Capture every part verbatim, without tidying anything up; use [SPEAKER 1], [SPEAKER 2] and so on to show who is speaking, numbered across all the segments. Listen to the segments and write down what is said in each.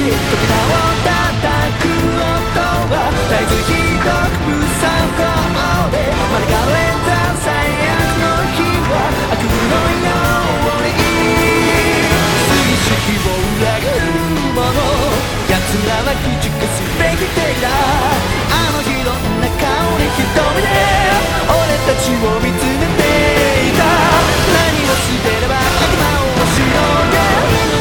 [SPEAKER 1] 扉を叩く音は絶えずひどく無作法で招かれた最悪の日は悪夢のように水式を裏切る者奴らは駆逐すべき敵だあの日どんな顔で瞳で俺たちを見つめていた何をすれば悪魔をしのげ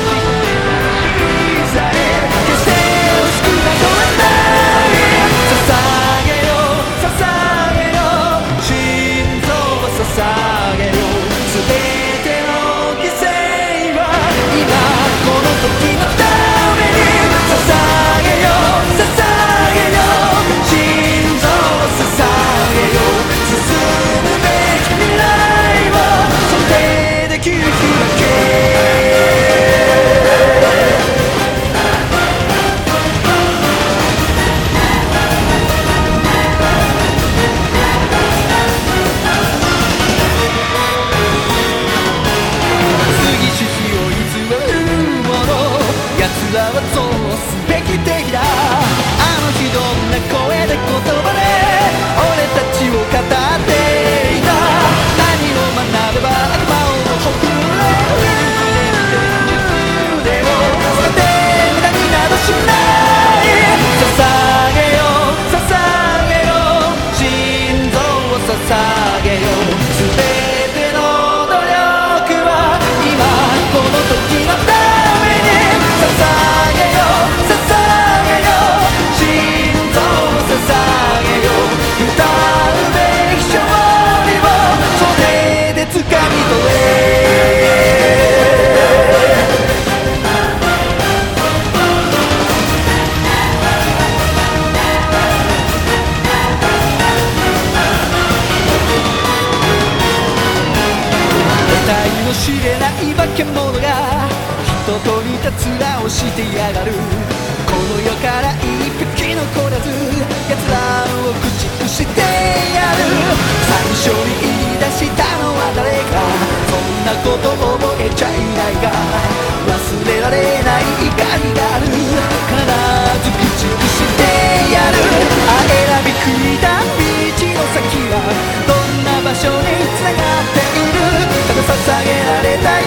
[SPEAKER 1] 知れない化け物が人と似た面をしてやがるこの世から一匹残らず奴らを駆逐してやる最初に言い出したのは誰かそんなこと覚えちゃいないが忘れられない怒りがある必ず駆逐してやるあ選び食いた道の先はどんな場所に繋がっているただ捧げられた